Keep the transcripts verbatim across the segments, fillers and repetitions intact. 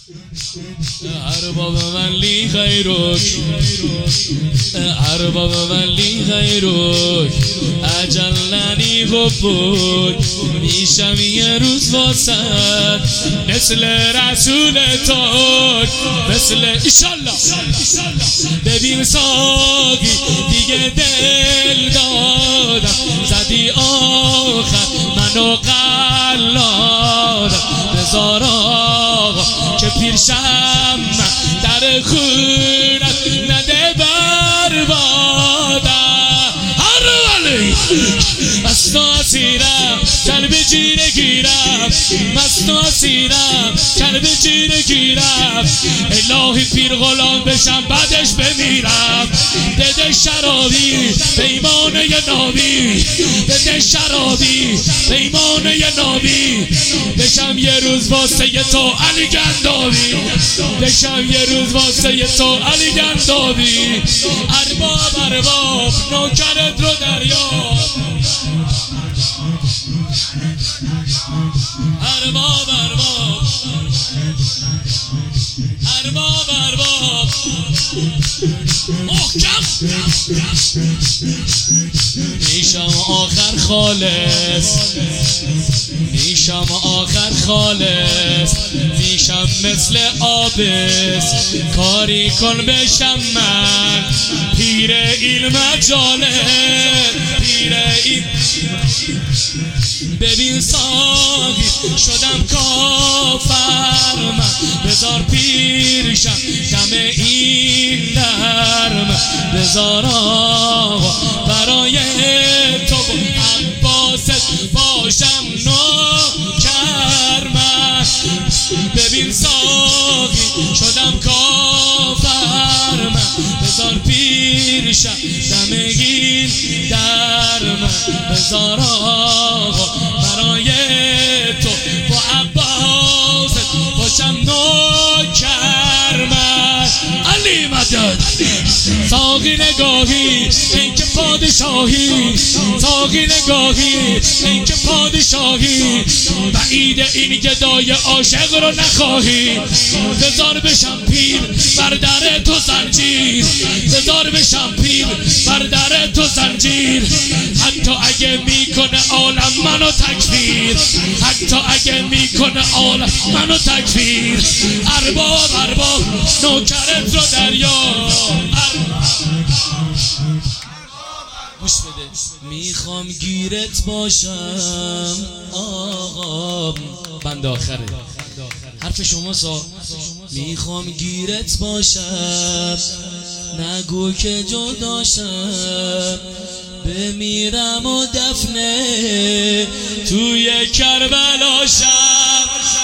ارباب من لی غیرک، ارباب من لی غیرک، اجلنی حبک، میشم یه روز واسد مثل رسول تاک، مثل ایشالله. ببین ساقی دیگه دل دادم، زدی آخر منو قلادم، بذار آقا که پیرشم در خونت نده بربادم. هر ولی مست و اسیرم کلب جیره گیرم، مست و اسیرم کلب جیره گیرم، الهی پیر غلام بشم بعدش بمیرم. بده شرابی پیمانه نابی، بده شرابی پیمانه نابی، بشم یه روز واسه تو علی گندابی، بشم یه روز واسه تو علی گندابی. ارباب ارباب نوکرت رو دریاب، ارباب ارباب ارباب ارباب محکم. میشم آخر خالص، میشم آخر خالص، میشم مثل آبس، کاری کن بشم من پیر این مجاله، پیر این. ببین ساقی شدم کافر من، بذار پیرشم دم این درم، بذار آقا برای تو عباست باشم نوکر من. ببین ساقی شدم کافر من، بذار پیرشم دم این درم، بذار آقا برای تو با عباست باشم نوکر من. علی مدد ساقی نگاهی این که پادشاهی، ساقی نگاهی این که پادشاهی، بعید این گدای عاشق رو نخواهی. بذار بشم پیر بر در تو زنجیر، بذار بشم پیر بر در تو زنجیر، حتی اگه میکنه عالم منو تکفیر، حتی اگه میکنه عالم منو تکفیر. ارباب ارباب نوکرت رو دریا. گوش بده. میخوام گیرت باشم آقا، بند آخره حرف شما سا. میخوام گیرت باشم، نگو که جداشم، بمیرم و دفنه توی کربلاشم.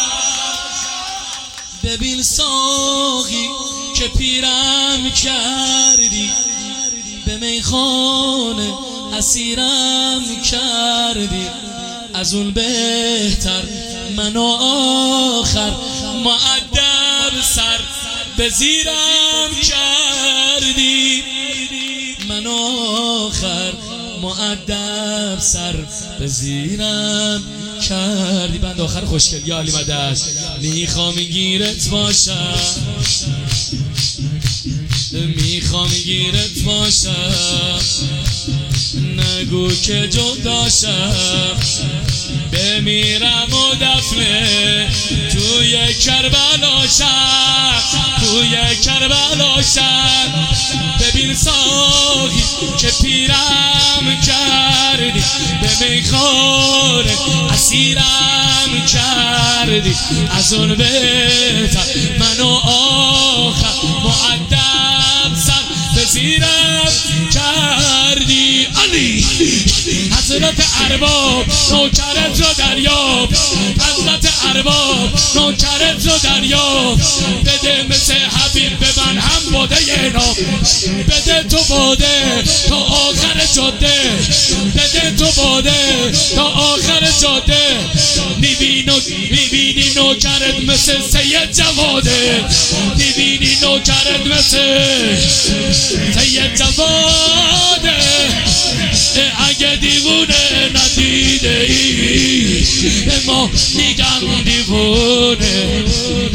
ببین ساقی که پیرم کردی، به میخانه اسیرم کردی، از اون بهتر منو آخر مؤدب سر به زیرم کردی، منو آخر مؤدب سر به زیرم کردی. بند آخر خوشگل یا علی مدد. میخوام گیرت باشم، میخوام گیرت باشم، نگو که جداشم، بمیرم و دفنه توی کربلاشم، توی کربلاشم. ببین ساقی که پیرم کردی، به میخانه اسیرم کردی، از اون بهتر منو آخر مؤدب سر به زیرم کردی. علی حضرت ارباب نوکرت رو دریاب، حضرت ارباب نوکرت رو دریاب. بده مثل حبیب به من هم باده ناب، بده تو باده تا آخر جاده، بده تو باده تا آخر جاده. میبینی میبینی نوکرت مثل سید جواده، میبینی نوکرت مثل سید جواده. اگه دیوونه ندیده ای، ما میگم دیوونه.